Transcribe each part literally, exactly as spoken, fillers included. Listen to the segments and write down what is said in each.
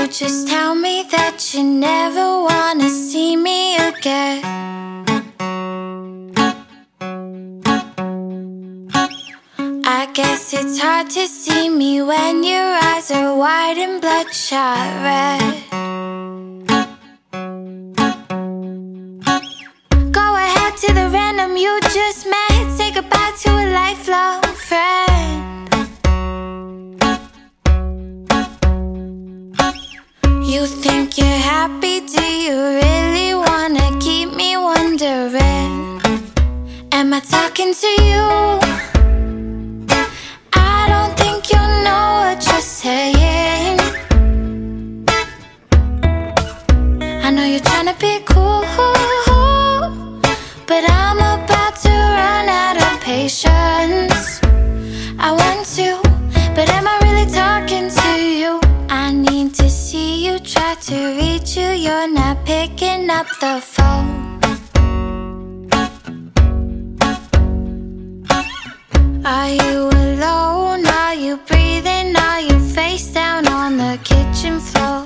just tell me that you never wanna see me again? I guess it's hard to see me when your eyes are wide and bloodshot red. Go ahead to the random you just met, say goodbye to a lifelong friend. You think you're happy, do you really wanna keep me wondering? Am I talking to you? I don't think you know what you're saying. I know you're trying to be cool, but I'm about to run out of patience. I want to, but am I really talking to you? I need to see you, try to reach you, you're not picking up the phone. Are you alone? Are you breathing? Are you face down on the kitchen floor?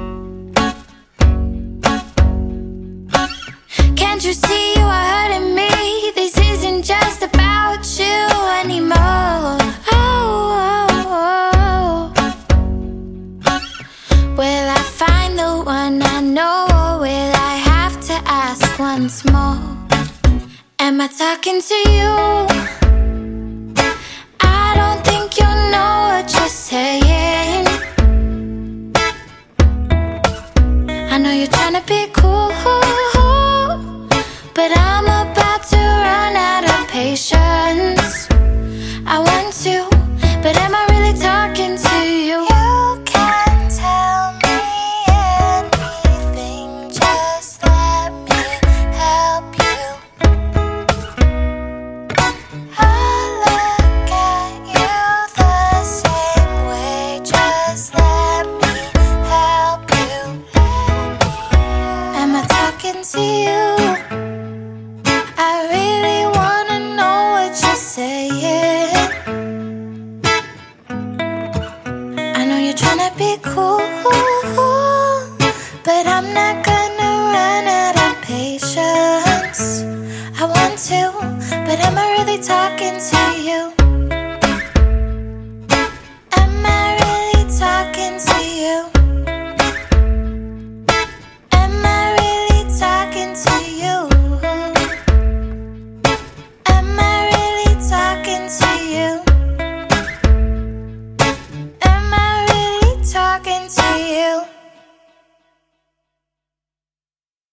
Can't you see you are hurting me? This isn't just about you anymore. Oh, oh, oh. Will I find the one I know, or will I have to ask once more? Am I talking to you? I don't think you know what you're saying. I know you're trying to be cool, but I'm about to run out of patience. I want to, but am I really talking to you? You can tell me anything, just let me help you. I look at you the same way, just let me help you. Am I talking to you? I really wanna know what you're saying. I know you're trying to be cool, but I'm not gonna run out of patience. I want to, but am I really talking to you? Am I really talking to you? Am I really talking to you? Am I really talking to you? Am I really talking to you?